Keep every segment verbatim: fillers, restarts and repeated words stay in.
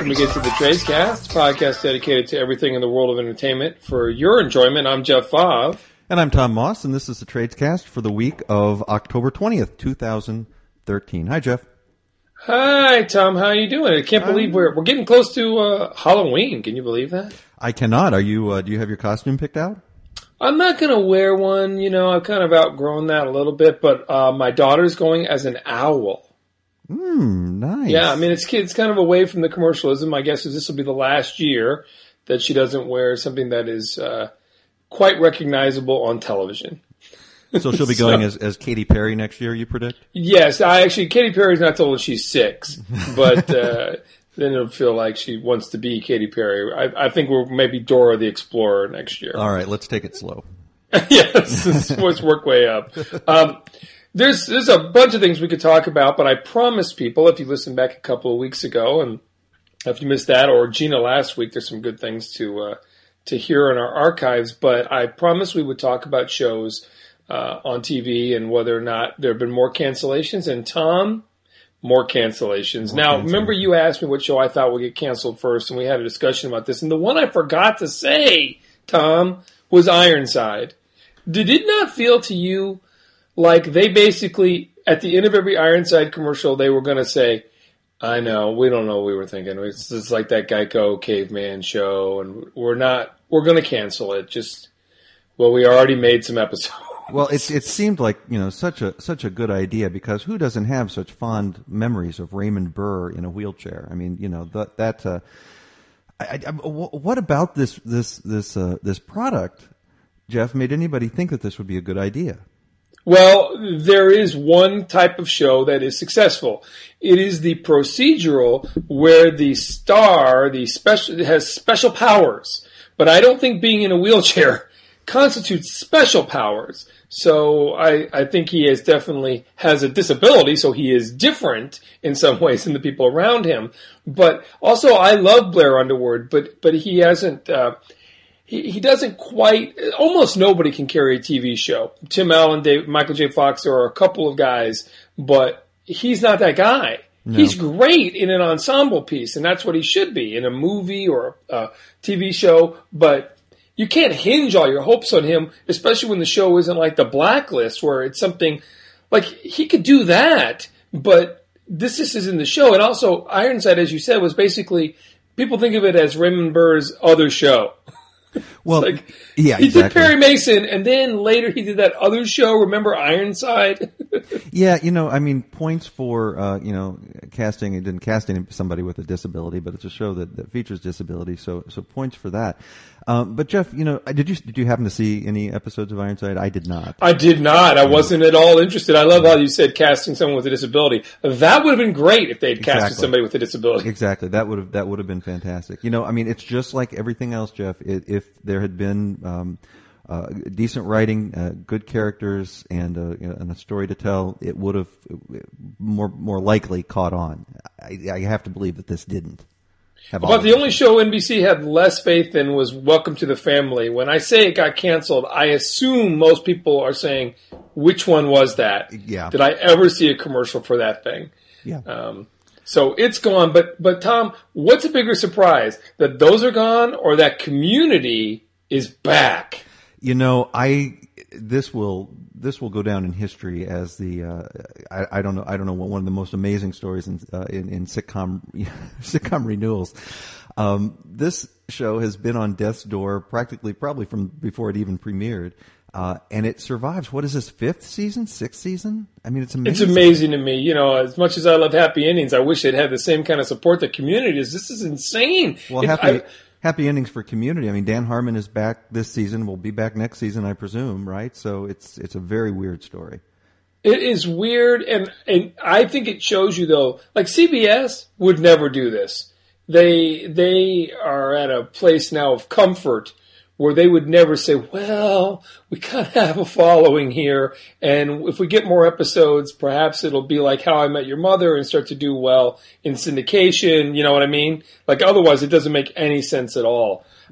welcome again to the Tradescast, podcast dedicated to everything in the world of entertainment for your enjoyment. I'm Jeff Fav. And I'm Tom Moss, and this is the Tradescast for the week of October twentieth, twenty thirteen. Hi, Jeff. Hi, Tom. How are you doing? I can't believe um, we're we're getting close to uh, Halloween. Can you believe that? I cannot. Are you? Uh, do you have your costume picked out? I'm not going to wear one. You know, I've kind of outgrown that a little bit, but uh, my daughter's going as an owl. Hmm, nice. Yeah, I mean, it's it's kind of away from the commercialism. My guess is this will be the last year that she doesn't wear something that is uh, quite recognizable on television. So she'll be going so, as, as Katy Perry next year, you predict? Yes, I actually, Katy Perry's not told she's six, but uh, then it'll feel like she wants to be Katy Perry. I, I think we're maybe Dora the Explorer next year. All right, let's take it slow. Yes, let's work way up. Um, there's there's a bunch of things we could talk about, but I promised people, if you listened back a couple of weeks ago, and if you missed that, or Gina last week, there's some good things to uh, to hear in our archives, but I promised we would talk about shows uh, on T V and whether or not there have been more cancellations. And Tom, more cancellations. More now, cancellations. Remember you asked me what show I thought would get canceled first, and we had a discussion about this. And the one I forgot to say, Tom, was Ironside. Did it not feel to you like they basically, at the end of every Ironside commercial, they were going to say, I know, we don't know what we were thinking. It's just like that Geico caveman show, and we're not, we're going to cancel it. Just, well, we already made some episodes. Well, it it seemed like, you know, such a such a good idea, because who doesn't have such fond memories of Raymond Burr in a wheelchair? I mean, you know, that that uh, I, I, what about this this this uh, this product, Jeff, made anybody think that this would be a good idea? Well, there is one type of show that is successful. It is the procedural where the star, the special, has special powers. But I don't think being in a wheelchair constitutes special powers. So I, I think he is definitely has a disability, so he is different in some ways than the people around him. But also, I love Blair Underwood, but but he hasn't. Uh, He, he doesn't quite, almost nobody can carry a T V show. Tim Allen, Dave, Michael J. Fox, there are a couple of guys, but he's not that guy. No. He's great in an ensemble piece, and that's what he should be, in a movie or a T V show, but you can't hinge all your hopes on him, especially when the show isn't like The Blacklist, where it's something, like, he could do that, but this, this isn't the show. And also, Ironside, as you said, was basically, people think of it as Raymond Burr's other show. Well, like, yeah, he exactly. did Perry Mason, and then later he did that other show. Remember Ironside? Yeah, you know, I mean, points for uh, you know casting. It didn't cast any, somebody with a disability, but it's a show that, that features disability, so so points for that. Um, but Jeff, you know, did you did you happen to see any episodes of Ironside? I did not. I did not. I wasn't at all interested. I love how you said casting someone with a disability. That would have been great if they'd exactly. casted somebody with a disability. Exactly. That would have that would have been fantastic. You know, I mean, it's just like everything else, Jeff. It, if there had been um, uh, decent writing, uh, good characters, and, uh, you know, and a story to tell, it would have more more likely caught on. I, I have to believe that this didn't. But the only show N B C had less faith in was Welcome to the Family. When I say it got canceled, I assume most people are saying, which one was that? Yeah. Did I ever see a commercial for that thing? Yeah. Um, so it's gone. But, but Tom, what's a bigger surprise? That those are gone, or that Community is back? You know, I this will this will go down in history as the uh, I, I don't know I don't know one of the most amazing stories in uh, in, in sitcom sitcom renewals. Um, this show has been on death's door practically probably from before it even premiered, uh, and it survives. What is this, fifth season, sixth season? I mean, it's amazing. It's amazing to me. You know, as much as I love Happy Endings, I wish it had the same kind of support that Community is. This is insane. Well, it, happy. I, Happy endings for Community. I mean, Dan Harmon is back this season. Will be back next season, I presume, right? So it's it's a very weird story. It is weird, and and I think it shows you though. Like C B S would never do this. They they are at a place now of comfort where they would never say, well, we kind of have a following here, and if we get more episodes, perhaps it'll be like How I Met Your Mother and start to do well in syndication, you know what I mean? Like, otherwise, it doesn't make any sense at all.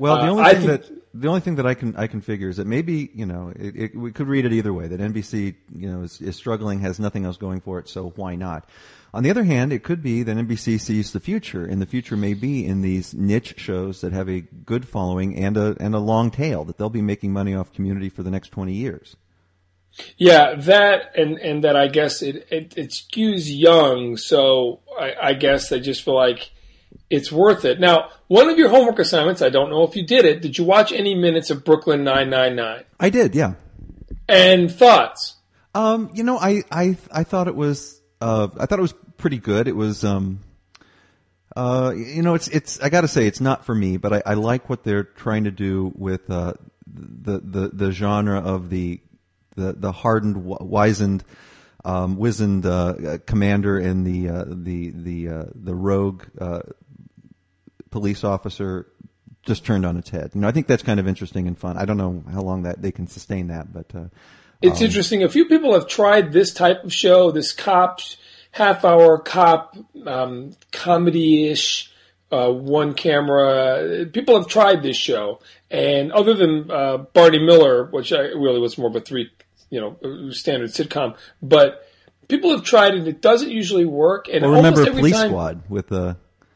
Well, the only uh, thing think, that the only thing that I can I can figure is that maybe you know it, it, we could read it either way. That N B C you know is, is struggling, has nothing else going for it, so why not? On the other hand, it could be that N B C sees the future, and the future may be in these niche shows that have a good following and a and a long tail, that they'll be making money off Community for the next twenty years. Yeah, that and, and that I guess it, it, it skews young, so I, I guess they just feel like it's worth it. Now, one of your homework assignments, I don't know if you did it, did you watch any minutes of Brooklyn nine ninety-nine? I did, yeah. And thoughts? Um, you know, I, I I thought it was uh I thought it was pretty good. It was um uh you know, it's it's I got to say it's not for me, but I, I like what they're trying to do with uh the the the genre of the the the hardened, wizened, um, wizened uh, commander and the uh, the the uh, the rogue uh, police officer just turned on its head. You know, I think that's kind of interesting and fun. I don't know how long that they can sustain that, but uh, it's um, interesting. A few people have tried this type of show, this cop half-hour cop um, comedy-ish. Uh, one camera. People have tried this show, and other than uh, Barney Miller, which I really was more of a three, you know, standard sitcom, but people have tried it. It doesn't usually work. And well, remember almost every Police time, Squad with uh,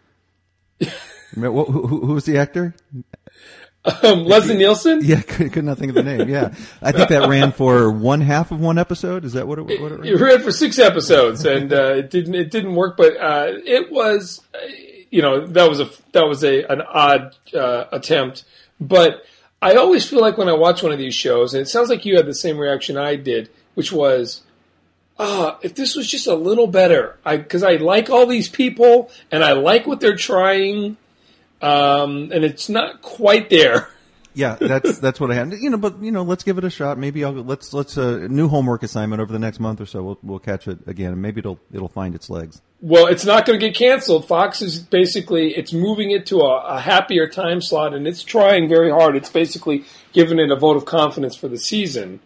who, who, who was the actor? Um, Leslie Nielsen. Yeah, could, could not think of the name. Yeah, I think that ran for one half of one episode. Is that what it? What it, ran? It ran for six episodes, and uh, it didn't. It didn't work, but uh, it was. You know, that was a that was a an odd uh, attempt, but I always feel like when I watch one of these shows, and it sounds like you had the same reaction I did, which was, ah, if this was just a little better, I because I like all these people and I like what they're trying, um, and it's not quite there. Yeah, that's that's what I had. You know, but you know, let's give it a shot. Maybe I'll let's let's a uh, new homework assignment over the next month or so. We'll we'll catch it again, and maybe it'll it'll find its legs. Well, it's not going to get canceled. Fox is basically it's moving it to a, a happier time slot, and it's trying very hard. It's basically giving it a vote of confidence for the season.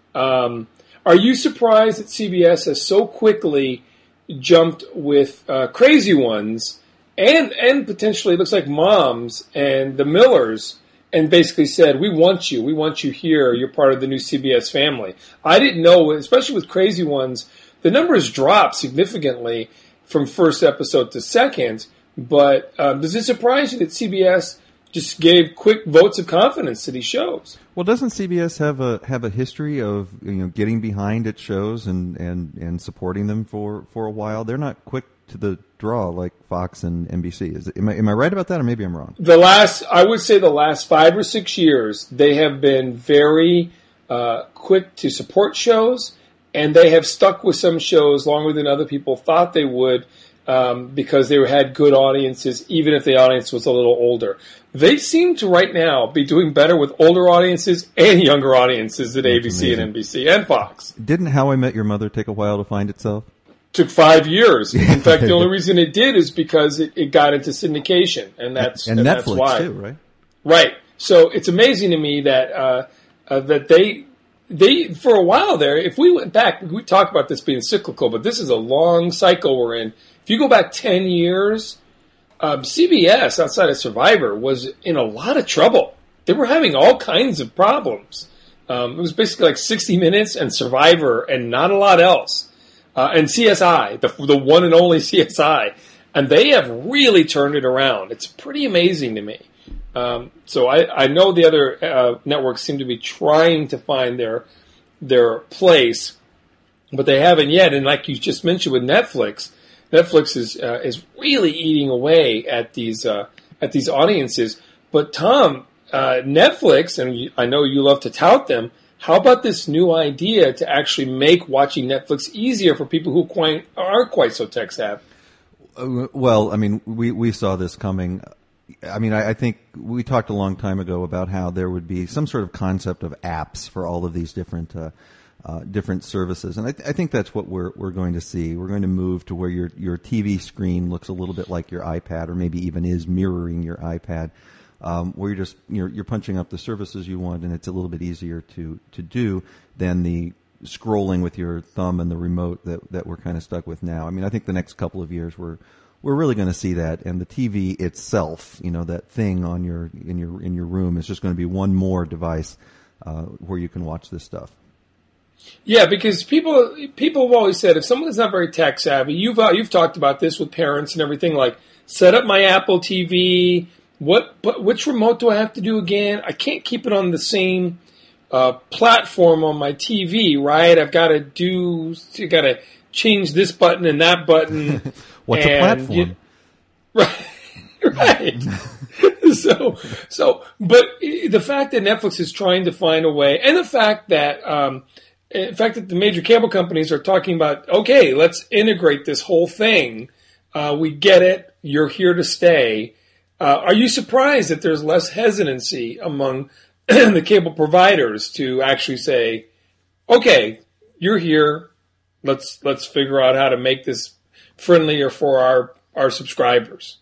Um, are you surprised that C B S has so quickly jumped with uh, Crazy Ones and and potentially it looks like Moms and the Millers? And basically said, we want you. We want you here. You're part of the new C B S family. I didn't know, especially with Crazy Ones, the numbers dropped significantly from first episode to second. But um, does it surprise you that C B S just gave quick votes of confidence to these shows? Well, doesn't C B S have a have a history of you know getting behind its shows and, and, and supporting them for, for a while? They're not quick to the draw like Fox and N B C. Is it, am I am I right about that, or maybe I'm wrong? The last, I would say, the last five or six years, they have been very uh, quick to support shows, and they have stuck with some shows longer than other people thought they would um, because they had good audiences, even if the audience was a little older. They seem to right now be doing better with older audiences and younger audiences than A B C and N B C and Fox. Didn't How I Met Your Mother take a while to find itself? Took five years. In fact, the only reason it did is because it, it got into syndication, and that's and, and Netflix that's why. too, right? Right. So it's amazing to me that uh, uh, that they they for a while there. If we went back, we talked about this being cyclical, but this is a long cycle we're in. If you go back ten years, um, C B S outside of Survivor was in a lot of trouble. They were having all kinds of problems. Um, it was basically like sixty minutes and Survivor, and not a lot else. Uh, and C S I, the the one and only C S I, and they have really turned it around. It's pretty amazing to me. Um, so I, I know the other uh, networks seem to be trying to find their their place, but they haven't yet. And like you just mentioned with Netflix, Netflix is uh, is really eating away at these uh, at these audiences. But Tom, uh, Netflix, and I know you love to tout them. How about this new idea to actually make watching Netflix easier for people who quite, aren't quite so tech savvy? Uh, well, I mean, we, we saw this coming. I mean, I, I think we talked a long time ago about how there would be some sort of concept of apps for all of these different uh, uh, different services, and I, th- I think that's what we're we're going to see. We're going to move to where your your T V screen looks a little bit like your iPad, or maybe even is mirroring your iPad. Um, where you're just you're, you're punching up the services you want, and it's a little bit easier to, to do than the scrolling with your thumb and the remote that, that we're kind of stuck with now. I mean, I think the next couple of years we're we're really going to see that. And the T V itself, you know, that thing on your in your in your room is just going to be one more device uh, where you can watch this stuff. Yeah, because people people have always said if someone's not very tech savvy, you've uh, you've talked about this with parents and everything. Like, set up my Apple T V. What? But which remote do I have to do again? I can't keep it on the same uh, platform on my T V, right? I've got to do. You got to change this button and that button. What's and a platform? You, right, right. so, so, but the fact that Netflix is trying to find a way, and the fact that, um, in fact, that the major cable companies are talking about, okay, let's integrate this whole thing. Uh, we get it. You're here to stay. Uh, are you surprised that there's less hesitancy among the cable providers to actually say, okay, you're here. Let's let's figure out how to make this friendlier for our, our subscribers?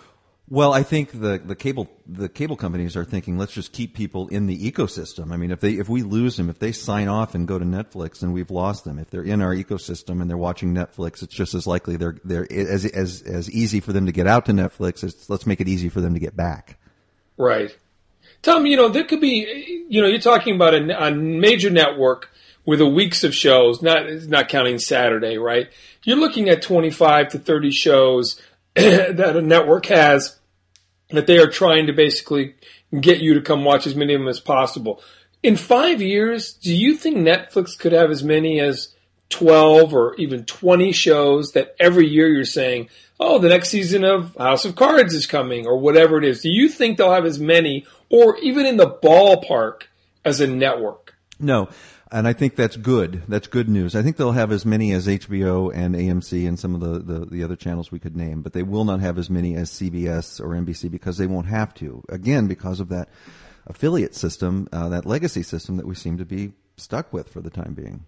Well, I think the, the cable the cable companies are thinking, let's just keep people in the ecosystem. I mean, if they if we lose them, if they sign off and go to Netflix, then we've lost them. If they're in our ecosystem and they're watching Netflix, it's just as likely they're they're as as as easy for them to get out to Netflix as let's make it easy for them to get back. Right, Tom. You know, there could be. You know, you're talking about a, a major network with a weeks of shows, not not counting Saturday, right? You're looking at twenty-five to thirty shows that a network has that they are trying to basically get you to come watch as many of them as possible. In five years, do you think Netflix could have as many as twelve or even twenty shows that every year you're saying, oh, the next season of House of Cards is coming or whatever it is? Do you think they'll have as many or even in the ballpark as a network? No. And I think that's good. That's good news. I think they'll have as many as H B O and A M C and some of the, the, the other channels we could name, but they will not have as many as C B S or N B C because they won't have to. Again, because of that affiliate system, uh, that legacy system that we seem to be stuck with for the time being.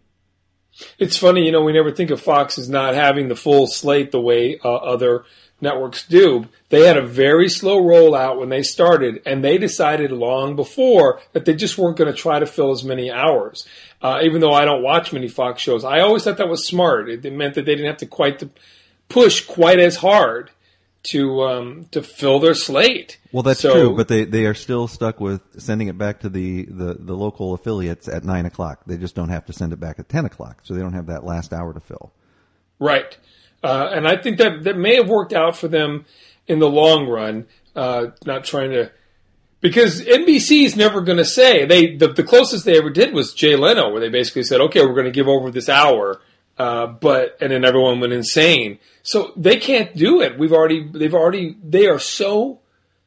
It's funny, you know, we never think of Fox as not having the full slate the way uh, other networks do. They had a very slow rollout when they started, and they decided long before that they just weren't going to try to fill as many hours. Uh, even though I don't watch many Fox shows, I always thought that was smart. It, it meant that they didn't have to quite to push quite as hard to um, to fill their slate. Well, that's so, true, but they, they are still stuck with sending it back to the, the, the local affiliates at nine o'clock. They just don't have to send it back at ten o'clock, so they don't have that last hour to fill. Right. Uh, and I think that, that may have worked out for them in the long run, uh, not trying to... Because N B C is never going to say... they the, the closest they ever did was Jay Leno, where they basically said, okay, we're going to give over this hour, uh, but and then everyone went insane. So they can't do it. We've already... They've already... They are so...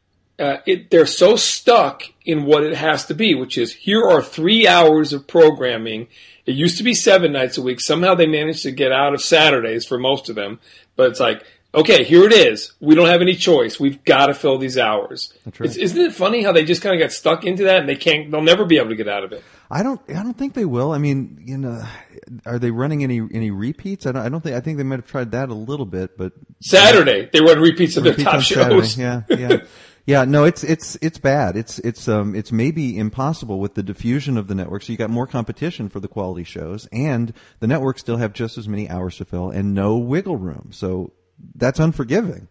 Uh, it, they're so stuck in what it has to be, which is, here are three hours of programming. It used to be seven nights a week. Somehow they managed to get out of Saturdays for most of them. But it's like, okay, here it is. We don't have any choice. We've got to fill these hours. That's right. It's, isn't it funny how they just kind of got stuck into that and they can't, they'll never be able to get out of it? I don't, I don't think they will. I mean, you know, are they running any, any repeats? I don't, I don't think, I think they might have tried that a little bit, but. Saturday, they run repeats of their repeats top on shows. Saturday. Yeah, yeah. Yeah, no, it's it's it's bad. It's it's um it's maybe impossible with the diffusion of the network. So you got more competition for the quality shows, and the networks still have just as many hours to fill and no wiggle room. So that's unforgiving.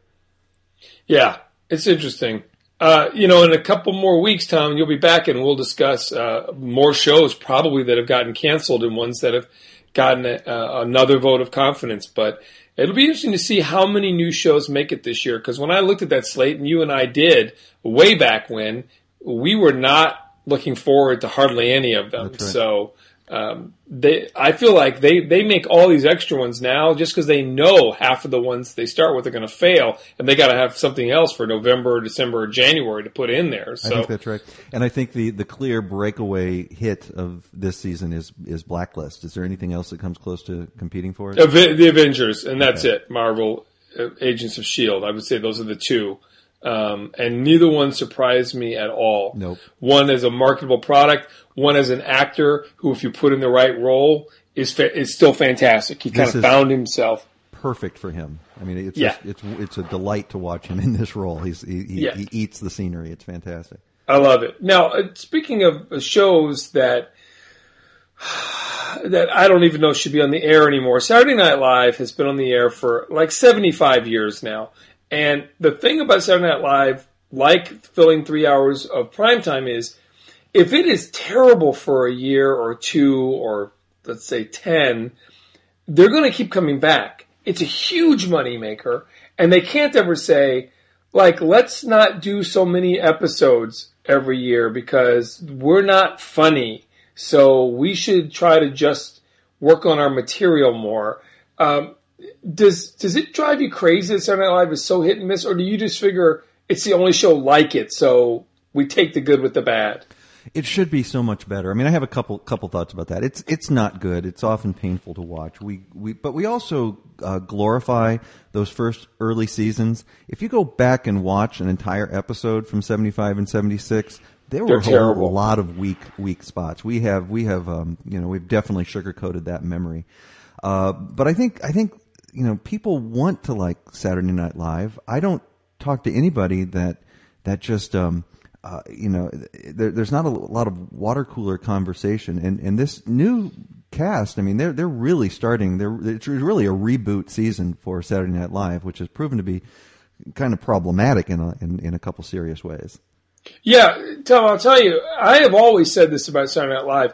Yeah, it's interesting. Uh, you know, in a couple more weeks, Tom, you'll be back and we'll discuss uh, more shows probably that have gotten canceled and ones that have gotten a, uh, another vote of confidence. But it'll be interesting to see how many new shows make it this year, because when I looked at that slate, and you and I did way back when, we were not looking forward to hardly any of them. That's right. So um, they, I feel like they, they make all these extra ones now just because they know half of the ones they start with are going to fail, and they got to have something else for November, or December, or January to put in there. So I think that's right. And I think the, the clear breakaway hit of this season is is Blacklist. Is there anything else that comes close to competing for it? The Avengers, and that's Okay. it. Marvel, uh, Agents of S H I E L D. I would say those are the two. Um, and neither one surprised me at all. Nope. One as a marketable product, one as an actor who, if you put in the right role, is fa- is still fantastic. He kind This of is- found himself. Perfect for him. I mean, it's Yeah. just, it's it's a delight to watch him in this role. He's he, he, Yeah. he eats the scenery. It's fantastic. I love it. Now, uh, speaking of uh, shows that that I don't even know should be on the air anymore. Saturday Night Live has been on the air for like seventy-five years now. And the thing about Saturday Night Live, like filling three hours of primetime, is if it is terrible for a year or two or let's say ten, they're going to keep coming back. It's a huge moneymaker, and they can't ever say, like, let's not do so many episodes every year because we're not funny, so we should try to just work on our material more. Um, does does it drive you crazy that Saturday Night Live is so hit and miss, or do you just figure it's the only show like it, so we take the good with the bad? It should be so much better. I mean, I have a couple couple thoughts about that. It's it's not good. It's often painful to watch. We we but we also uh, glorify those first early seasons. If you go back and watch an entire episode from seventy-five and seventy-six, there were They're a terrible. lot of weak weak spots. We have we have um, you know we've definitely sugarcoated that memory. Uh, but I think I think you know people want to like Saturday Night Live. I don't talk to anybody that that just um, Uh, you know, there, there's not a lot of water cooler conversation, and, and this new cast, I mean, they're they're really starting. They're it's really a reboot season for Saturday Night Live, which has proven to be kind of problematic in a in, in a couple serious ways. Yeah, Tom, I'll tell you, I have always said this about Saturday Night Live.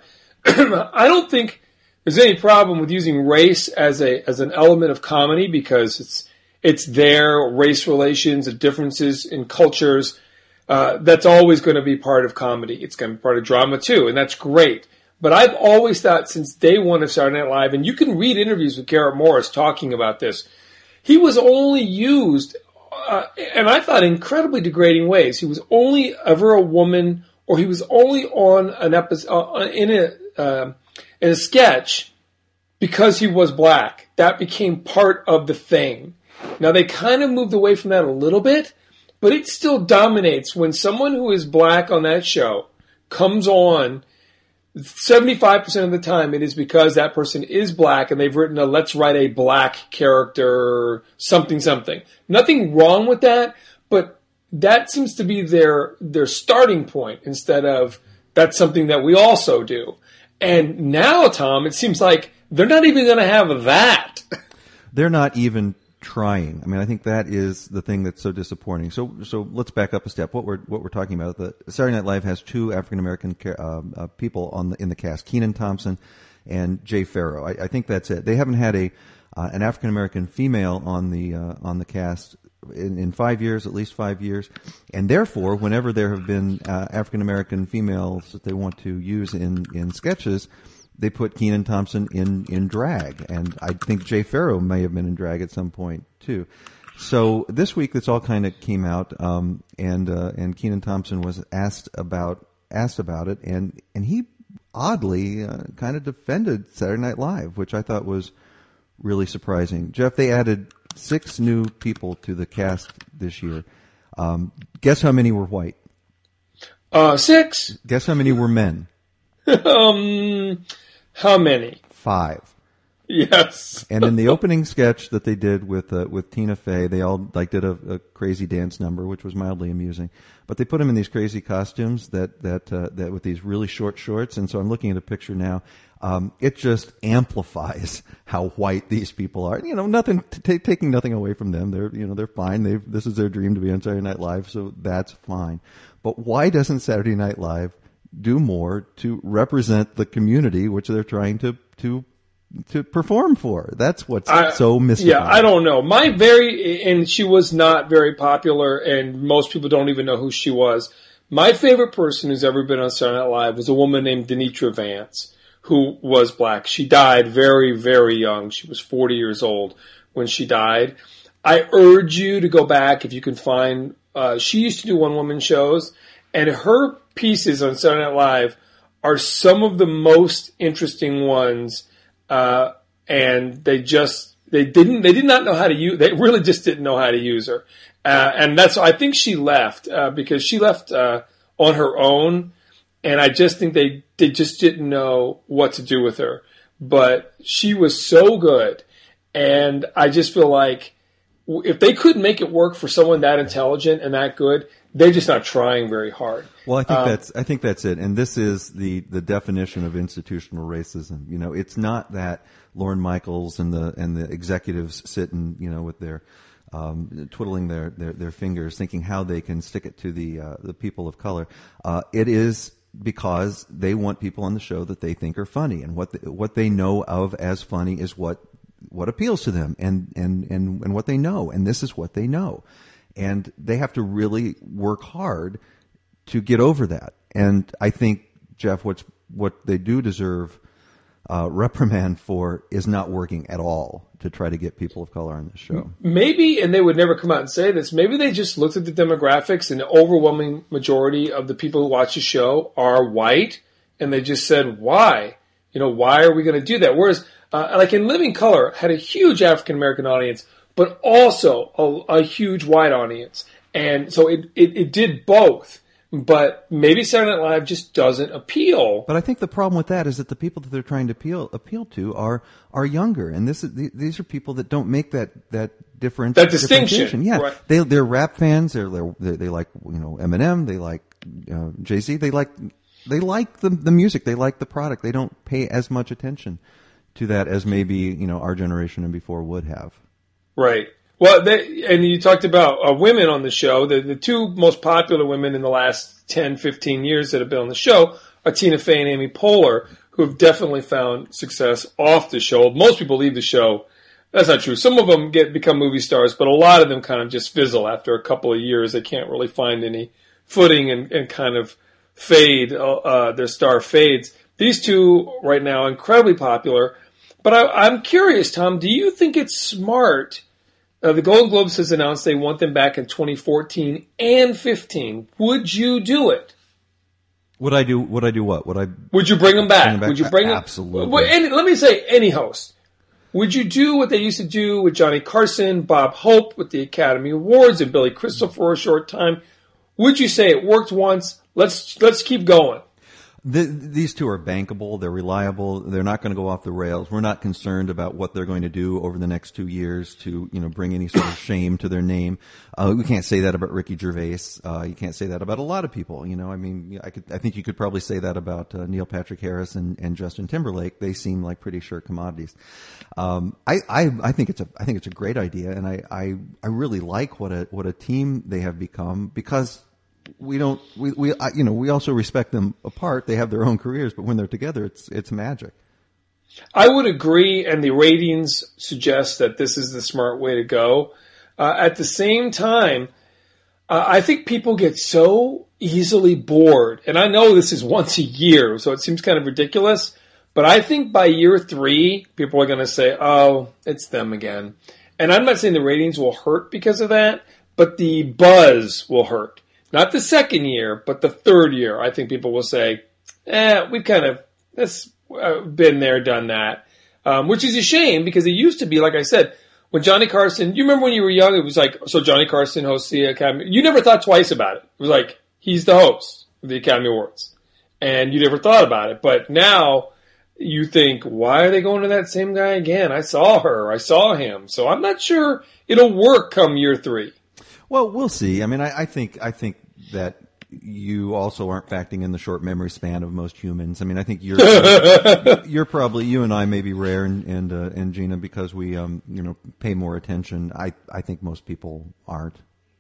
I don't think there's any problem with using race as a as an element of comedy because it's it's there, race relations, the differences in cultures. Uh, that's always going to be part of comedy. It's going to be part of drama too, and that's great. But I've always thought since day one of Saturday Night Live, and you can read interviews with Garrett Morris talking about this, he was only used, uh, and I thought incredibly degrading ways. He was only ever a woman, or he was only on an episode uh, in a uh, in a sketch because he was black. That became part of the thing. Now they kind of moved away from that a little bit. But it still dominates when someone who is black on that show comes on. seventy-five percent of the time, it is because that person is black and they've written a let's write a black character, something, something. Nothing wrong with that, but that seems to be their their starting point instead of that's something that we also do. And now, Tom, it seems like they're not even going to have that. They're not even trying. I mean, I think that is the thing that's so disappointing. So, so let's back up a step. What we're what we're talking about, the Saturday Night Live has two African American uh, uh, people on the in the cast, Kenan Thompson and Jay Farrow. I, I think that's it. They haven't had a uh, an African American female on the uh, on the cast in, in five years, at least five years, and therefore, whenever there have been uh, African American females that they want to use in in sketches, they put Kenan Thompson in, in drag, and I think Jay Farrow may have been in drag at some point too. So this week, this all kind of came out, um, and uh, and Kenan Thompson was asked about asked about it, and and he oddly uh, kind of defended Saturday Night Live, which I thought was really surprising. Jeff, they added six new people to the cast this year. Um, guess how many were white? Uh, six. Guess how many were men? um, how many? Five. Yes. And in the opening sketch that they did with uh, with Tina Fey, they all like did a, a crazy dance number, which was mildly amusing. But they put them in these crazy costumes that that uh, that with these really short shorts. And so I'm looking at a picture now. Um, it just amplifies how white these people are. You know, nothing t- taking nothing away from them. They're you know they're fine. They this is their dream to be on Saturday Night Live, so that's fine. But why doesn't Saturday Night Live do more to represent the community which they're trying to to to perform for? That's what's I, so mystifying. Yeah, I don't know. My very and she was not very popular, and most people don't even know who she was. My favorite person who's ever been on Saturday Night Live was a woman named Denitra Vance, who was black. She died very, very young. She was forty years old when she died. I urge you to go back if you can find. Uh, she used to do one-woman shows, and her pieces on Saturday Night Live are some of the most interesting ones. Uh, and they just, they didn't, they did not know how to use, they really just didn't know how to use her. Uh, and that's, I think she left, uh, because she left, uh, on her own. And I just think they, they just didn't know what to do with her. But she was so good. And I just feel like if they couldn't make it work for someone that intelligent and that good, they're just not trying very hard. Well, I think um, that's I think that's it, and this is the the definition of institutional racism. You know, it's not that Lorne Michaels and the and the executives sit and you know with their um, twiddling their, their their fingers, thinking how they can stick it to the uh, the people of color. Uh, it is because they want people on the show that they think are funny, and what the, what they know of as funny is what what appeals to them, and and and and what they know, and this is what they know, and they have to really work hard to get over that. And I think, Jeff, what's what they do deserve uh, reprimand for is not working at all to try to get people of color on the show. Maybe, and they would never come out and say this, maybe they just looked at the demographics and the overwhelming majority of the people who watch the show are white, and they just said, why? You know, why are we going to do that? Whereas, uh, like in Living Color, had a huge African-American audience, but also a, a huge white audience. And so it, it, it did both. But maybe Saturday Night Live just doesn't appeal. But I think the problem with that is that the people that they're trying to appeal appeal to are are younger, and this is these are people that don't make that that difference. That distinction, yeah. Right. They they're rap fans. They're, they're they like you know Eminem. They like uh, Jay-Z. They like they like the the music. They like the product. They don't pay as much attention to that as maybe you know our generation and before would have. Right. Well, they, and you talked about uh, women on the show. The, the two most popular women in the last ten, fifteen years that have been on the show are Tina Fey and Amy Poehler, who have definitely found success off the show. Most people leave the show. That's not true. Some of them get become movie stars, but a lot of them kind of just fizzle after a couple of years. They can't really find any footing and, and kind of fade. Uh, their star fades. These two right now incredibly popular. But I, I'm curious, Tom, do you think it's smart? Uh, the Golden Globes has announced they want them back in twenty fourteen and fifteen. Would you do it? Would I do? Would I do what? Would I? Would you bring them back? Bring them back? Would you bring them? Absolutely. Well, any, let me say, any host. Would you do what they used to do with Johnny Carson, Bob Hope with the Academy Awards, and Billy Crystal for a short time? Would you say it worked once? Let's let's keep going. The, these two are bankable. They're reliable. They're not going to go off the rails. We're not concerned about what they're going to do over the next two years to, you know, bring any sort of shame to their name. Uh, we can't say that about Ricky Gervais. Uh, you can't say that about a lot of people. You know, I mean, I could, I think you could probably say that about uh, Neil Patrick Harris and, and Justin Timberlake. They seem like pretty sure commodities. Um, I, I, I think it's a, I think it's a great idea, and I, I, I really like what a, what a team they have become because. We don't, we, we, you know, we also respect them apart. They have their own careers, but when they're together, it's, it's magic. I would agree, and the ratings suggest that this is the smart way to go. Uh, at the same time, uh, I think people get so easily bored, and I know this is once a year, so it seems kind of ridiculous, but I think by year three, people are going to say, oh, it's them again. And I'm not saying the ratings will hurt because of that, but the buzz will hurt. Not the second year, but the third year. I think people will say, eh, we've kind of it's, uh, been there, done that. Um, which is a shame because it used to be, like I said, when Johnny Carson, you remember when you were young, it was like, so Johnny Carson hosts the Academy. You never thought twice about it. It was like, he's the host of the Academy Awards. And you never thought about it. But now you think, why are they going to that same guy again? I saw her. I saw him. So I'm not sure it'll work come year three. Well, we'll see. I mean, I, I think I think that you also aren't factoring in the short memory span of most humans. I mean, I think you're you're probably you and I may be rare, and and, uh, and Gina, because we um you know pay more attention. I I think most people aren't.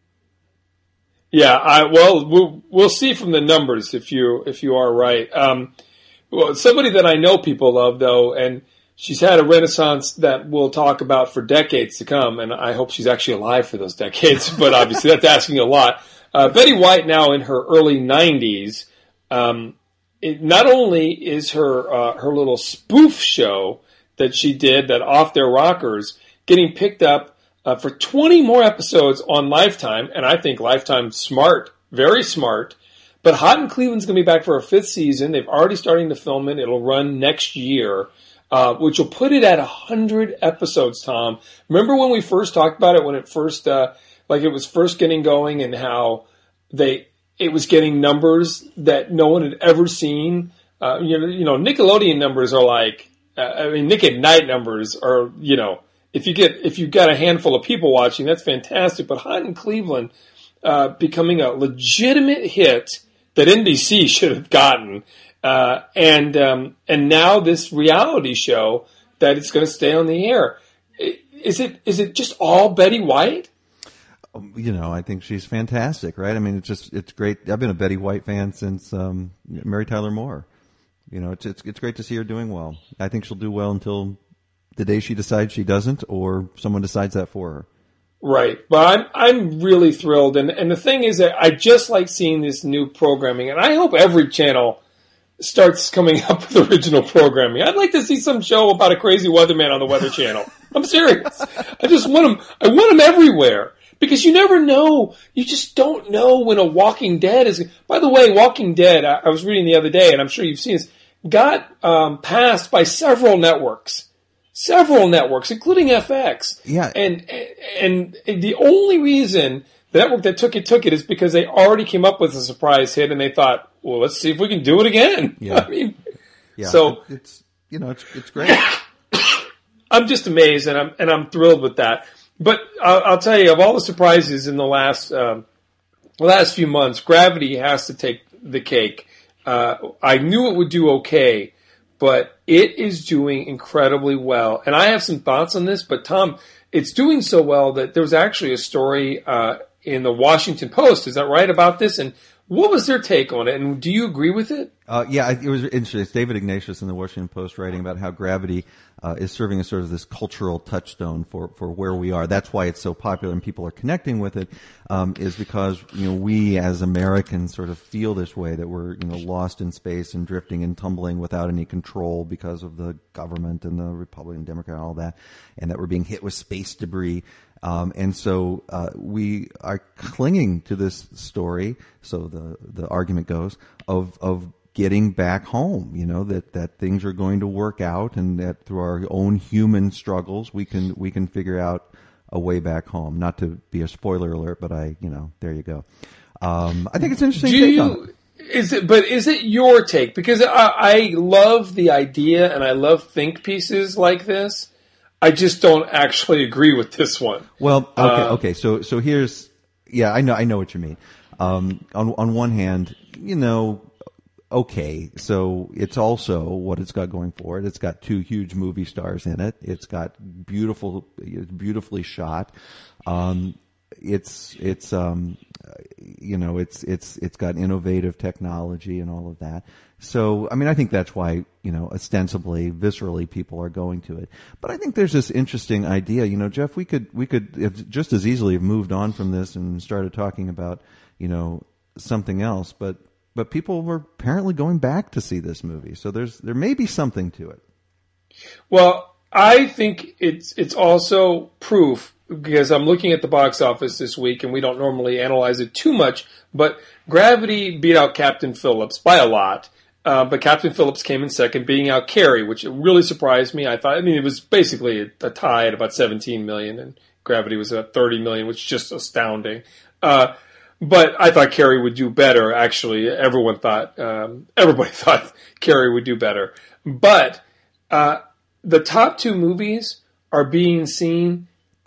Yeah, I well we'll we'll see from the numbers if you if you are right. Um, well, somebody that I know people love though, and she's had a renaissance that we'll talk about for decades to come, and I hope she's actually alive for those decades, but obviously that's asking a lot. Uh, Betty White, now in her early nineties, um, it not only is her uh, her little spoof show that she did, that Off Their Rockers, getting picked up uh, for twenty more episodes on Lifetime, and I think Lifetime's smart, very smart, but Hot in Cleveland's going to be back for a fifth season. They've already starting to film it. It'll run next year. Uh, which will put it at one hundred episodes, Tom. Remember when we first talked about it, when it first, uh, like it was first getting going and how they, it was getting numbers that no one had ever seen? Uh, you know, you know, Nickelodeon numbers are like, uh, I mean, Nick at Night numbers are, you know, if you get, if you've got a handful of people watching, that's fantastic. But Hot in Cleveland, uh, becoming a legitimate hit that N B C should have gotten, uh, and um, and now this reality show that it's going to stay on the air. Is it is it just all Betty White? You know, I think she's fantastic, right? I mean, it's just it's great. I've been a Betty White fan since um, Mary Tyler Moore. You know, it's, it's it's great to see her doing well. I think she'll do well until the day she decides she doesn't, or someone decides that for her. Right, but I'm I'm really thrilled, and and the thing is that I just like seeing this new programming, and I hope every channel starts coming up with original programming. I'd like to see some show about a crazy weatherman on the Weather Channel. I'm serious. I just want them. I want them everywhere. Because you never know. You just don't know when a Walking Dead is... By the way, Walking Dead, I, I was reading the other day, and I'm sure you've seen this, got um, passed by several networks. Several networks, including F X. Yeah. And, and, and the only reason the network that took it took it is because they already came up with a surprise hit, and they thought, well, let's see if we can do it again. Yeah. I mean, yeah. So... It's, you know, it's, it's great. I'm just amazed, and I'm, and I'm thrilled with that. But I'll, I'll tell you, of all the surprises in the last um, last few months, Gravity has to take the cake. Uh, I knew it would do okay, but it is doing incredibly well. And I have some thoughts on this, but Tom, it's doing so well that there was actually a story uh, in the Washington Post, is that right, about this? And what was their take on it? And do you agree with it? Uh, yeah, it was interesting. It's David Ignatius in the Washington Post writing about how Gravity uh, is serving as sort of this cultural touchstone for, for where we are. That's why it's so popular and people are connecting with it, um, is because, you know, we as Americans sort of feel this way, that we're, you know, lost in space and drifting and tumbling without any control because of the government and the Republican, Democrat, and all that, and that we're being hit with space debris. Um, and so uh, we are clinging to this story, so the, the argument goes, of of getting back home, you know, that, that things are going to work out, and that through our own human struggles we can we can figure out a way back home. Not to be a spoiler alert, but I, you know, there you go. Um, I think it's an interesting Do take you, on it. Is it, but is it your take? Because I, I love the idea, and I love think pieces like this. I just don't actually agree with this one. Well, okay, uh, okay. So, so here's, yeah, I know, I know what you mean. Um, on on one hand, you know, okay, so it's also what it's got going for it. It's got two huge movie stars in it. It's got beautiful, it's beautifully shot. Um, it's it's um, you know, it's it's it's got innovative technology and all of that. So, I mean, I think that's why, you know, ostensibly, viscerally, people are going to it. But I think there's this interesting idea, you know, Jeff, we could, we could have just as easily have moved on from this and started talking about, you know, something else. But, but people were apparently going back to see this movie. So there's, there may be something to it. Well, I think it's, it's also proof, because I'm looking at the box office this week, and we don't normally analyze it too much, but Gravity beat out Captain Phillips by a lot. Uh, but Captain Phillips came in second, beating out Carrie, which really surprised me. I thought, I mean, it was basically a, a tie at about seventeen million, and Gravity was at thirty million, which is just astounding. Uh, but I thought Carrie would do better. Actually, everyone thought, um, everybody thought Carrie would do better. But uh, the top two movies are being seen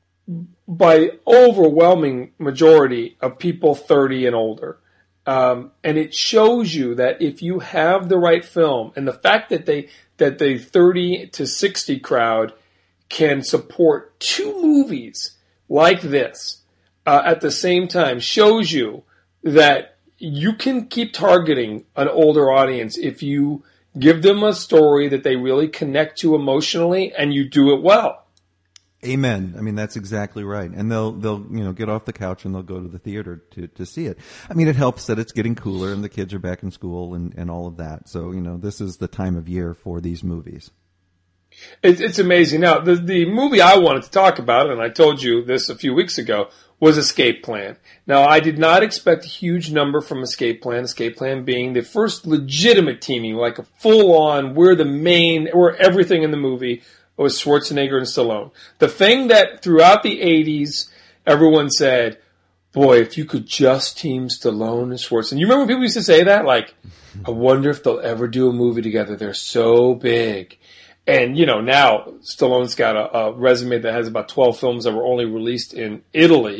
by overwhelming majority of people thirty and older. Um, and it shows you that if you have the right film, and the fact that they that the thirty to sixty crowd can support two movies like this uh, at the same time, shows you that you can keep targeting an older audience if you give them a story that they really connect to emotionally, and you do it well. Amen. I mean, that's exactly right. And they'll, they'll, you know, get off the couch and they'll go to the theater to, to see it. I mean, it helps that it's getting cooler and the kids are back in school and, and all of that. So, you know, this is the time of year for these movies. It's, it's amazing. Now, the, the movie I wanted to talk about, and I told you this a few weeks ago, was Escape Plan. Now, I did not expect a huge number from Escape Plan, Escape Plan being the first legitimate teaming, like a full-on, we're the main, we're everything in the movie, was Schwarzenegger and Stallone. The thing that throughout the eighties, everyone said, boy, if you could just team Stallone and Schwarzenegger. You remember when people used to say that? Like, I wonder if they'll ever do a movie together. They're so big. And, you know, now Stallone's got a, a resume that has about twelve films that were only released in Italy.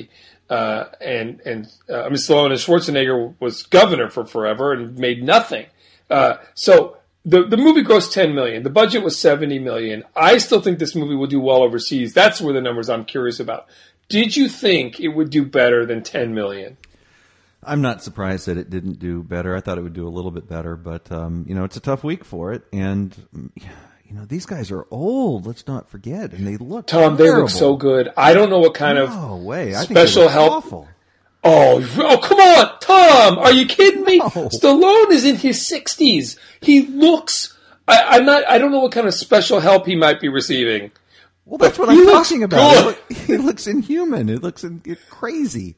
Uh, and and uh, I mean, Stallone and Schwarzenegger was governor for forever and made nothing. Uh, so the the movie grossed ten million dollars. The budget was seventy million dollars. I still think this movie will do well overseas. That's where the numbers I'm curious about. Did you think it would do better than ten million dollars? I'm not surprised that it didn't do better. I thought it would do a little bit better, but um, you know, it's a tough week for it, and you know, these guys are old. Let's not forget, and they look Tom. terrible. They look so good. I don't know what kind no of way. I special think they look help. Awful. Oh, oh, come on, Tom! Are you kidding me? No. Stallone is in his sixties. He looks. I, I'm not. I don't know what kind of special help he might be receiving. Well, that's what He I'm looks talking about. He, good. look, he looks inhuman. It looks in, it crazy.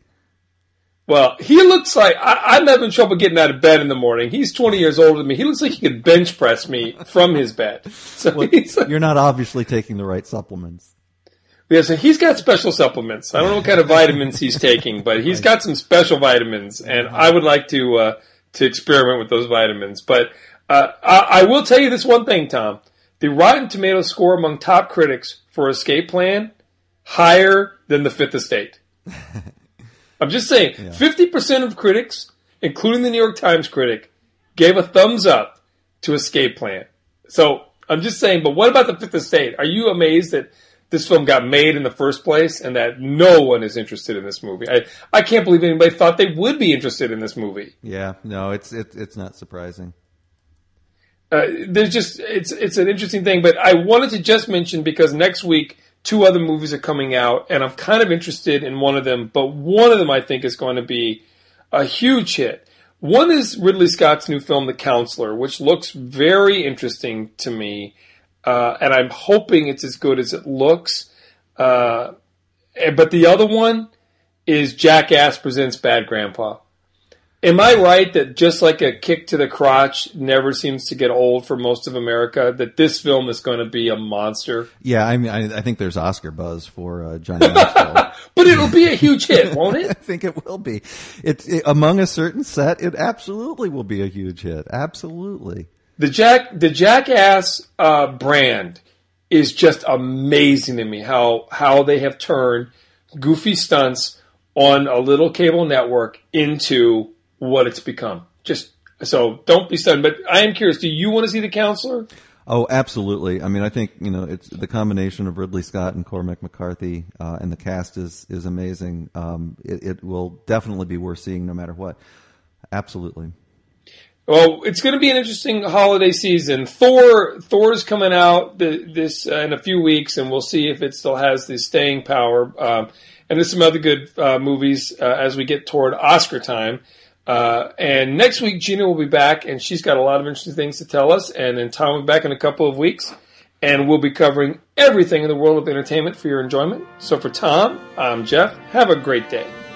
Well, he looks like I, I'm having trouble getting out of bed in the morning. He's twenty years older than me. He looks like he could bench press me from his bed. So Well, he's like, you're not obviously taking the right supplements. yeah, so he's got special supplements. I don't know what kind of vitamins he's taking, but he's got some special vitamins, and I would like to uh, to experiment with those vitamins. But uh, I, I will tell you this one thing, Tom: the Rotten Tomatoes score among top critics for Escape Plan higher than The Fifth Estate. I'm just saying, Yeah. fifty percent of critics, including the New York Times critic, gave a thumbs up to Escape Plan. So I'm just saying, but what about The Fifth Estate? Are you amazed that this film got made in the first place and that no one is interested in this movie? I, I can't believe anybody thought they would be interested in this movie. Yeah, no, it's it, it's not surprising. Uh, there's just, it's it's an interesting thing, but I wanted to just mention because next week two other movies are coming out, and I'm kind of interested in one of them, but one of them I think is going to be a huge hit. One is Ridley Scott's new film, The Counselor, which looks very interesting to me, uh, and I'm hoping it's as good as it looks. Uh, but the other one is Jackass Presents Bad Grandpa. Am I right that just like a kick to the crotch never seems to get old for most of America, that this film is going to be a monster? Yeah, I mean, I, I think there's Oscar buzz for uh, Johnny Knoxville. But it'll be a huge hit, won't I it? think it will be. It, it among a certain set, it absolutely will be a huge hit. Absolutely. The Jack, the Jackass uh, brand is just amazing to me. How how they have turned goofy stunts on a little cable network into what it's become. Just so don't be stunned. But I am curious. Do you want to see The Counselor? Oh, absolutely. I mean, I think, you know, it's the combination of Ridley Scott and Cormac McCarthy, uh, and the cast is, is amazing. Um, it, it will definitely be worth seeing no matter what. Absolutely. Well, it's going to be an interesting holiday season. Thor, Thor's coming out the, this uh, in a few weeks, and we'll see if it still has the staying power. Um, and there's some other good uh, movies uh, as we get toward Oscar time. Uh, and next week, Gina will be back, and she's got a lot of interesting things to tell us. And then Tom will be back in a couple of weeks, and we'll be covering everything in the world of entertainment for your enjoyment. So for Tom, I'm Jeff. Have a great day.